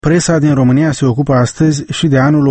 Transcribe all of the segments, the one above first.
Presa din România se ocupă astăzi și de anul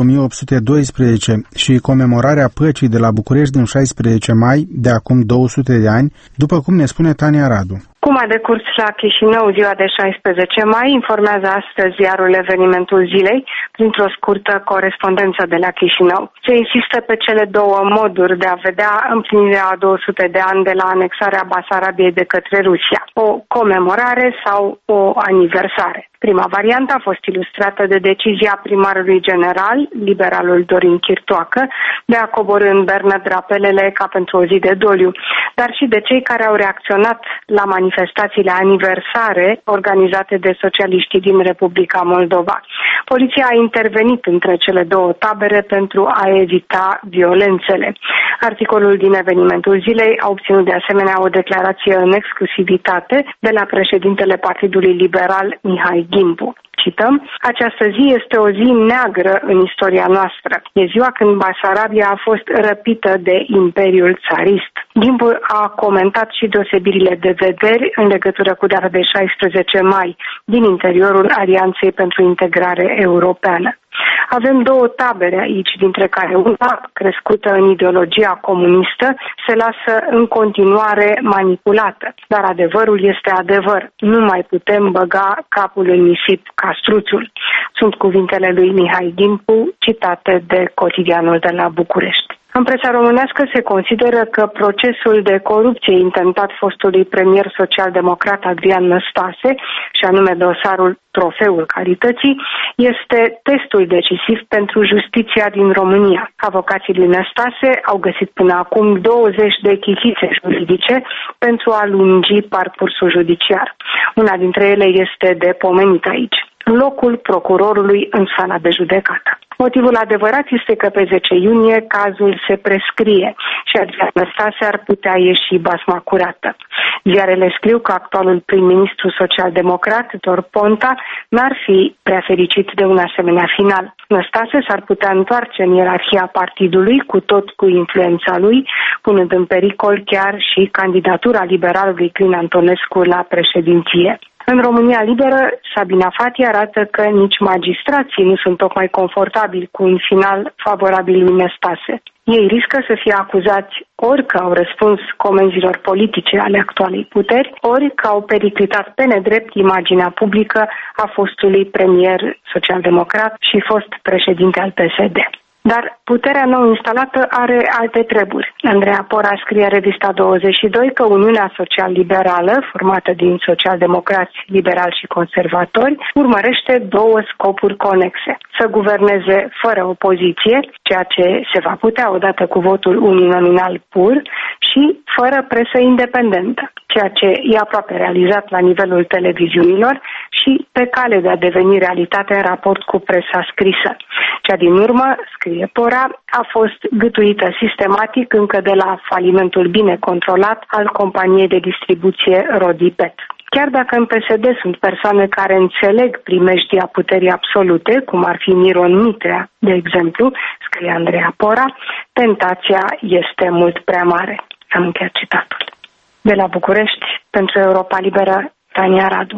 1812 și comemorarea păcii de la București din 16 mai, de acum 200 de ani, după cum ne spune Tania Radu. Cum a decurs la Chișinău ziua de 16 mai, informează astăzi ziarul Evenimentul Zilei, printr-o scurtă corespondență de la Chișinău. Se insistă pe cele două moduri de a vedea împlinirea a 200 de ani de la anexarea Basarabiei de către Rusia, o comemorare sau o aniversare. Prima variantă a fost ilustrată de decizia primarului general, liberalul Dorin Chirtoacă, de a coborî în Bernă drapelele ca pentru o zi de doliu, dar și de cei care au reacționat la manifestațiile aniversare organizate de socialiștii din Republica Moldova. Poliția a intervenit între cele două tabere pentru a evita violențele. Articolul din Evenimentul Zilei a obținut de asemenea o declarație în exclusivitate de la președintele Partidului Liberal Mihai Gimpu. Cităm: această zi este o zi neagră în istoria noastră. E ziua când Basarabia a fost răpită de Imperiul Țarist. Gimpu a comentat și deosebirile de vederi în legătură cu data de 16 mai din interiorul Alianței pentru Integrare Europeană. Avem două tabere aici, dintre care una, crescută în ideologia comunistă, se lasă în continuare manipulată. Dar adevărul este adevăr. Nu mai putem băga capul în nisip ca struțul. Sunt cuvintele lui Mihai Gimpu, citate de Cotidianul de la București. În presa românească se consideră că procesul de corupție intentat fostului premier social-democrat Adrian Năstase, și anume dosarul Trofeul Carității, este testul decisiv pentru justiția din România. Avocații lui Năstase au găsit până acum 20 de chichițe juridice pentru a lungi parcursul judiciar. Una dintre ele este de pomenit aici: locul procurorului în sala de judecată. Motivul adevărat este că pe 10 iunie cazul se prescrie și Adrian Năstase ar putea ieși basma curată. Ziarele scriu că actualul prim-ministru social-democrat, Dor Ponta, n-ar fi prea fericit de un asemenea final. Năstase s-ar putea întoarce în ierarhia partidului, cu influența lui, punând în pericol chiar și candidatura liberalului Crin Antonescu la președinție. În România Liberă, Sabina Fati arată că nici magistrații nu sunt tocmai confortabili cu un final favorabil lui Năstase. Ei riscă să fie acuzați ori că au răspuns comenzilor politice ale actualei puteri, ori că au periclitat pe nedrept imaginea publică a fostului premier social-democrat și fost președinte al PSD. Dar puterea nou instalată are alte treburi. Andreea Pora scrie în Revista 22 că Uniunea Social-Liberală, formată din social-democrați, liberali și conservatori, urmărește două scopuri conexe: să guverneze fără opoziție, ceea ce se va putea odată cu votul uninominal pur, și fără presă independentă, ceea ce e aproape realizat la nivelul televiziunilor și pe cale de a deveni realitate în raport cu presa scrisă. Cea din urmă, scrie Pora, a fost gâtuită sistematic încă de la falimentul bine controlat al companiei de distribuție Rodipet. Chiar dacă în PSD sunt persoane care înțeleg primejdia puterii absolute, cum ar fi Miron Mitrea, de exemplu, scrie Andreea Pora, tentația este mult prea mare. Am încheiat citatul. De la București, pentru Europa Liberă, Tania Radu.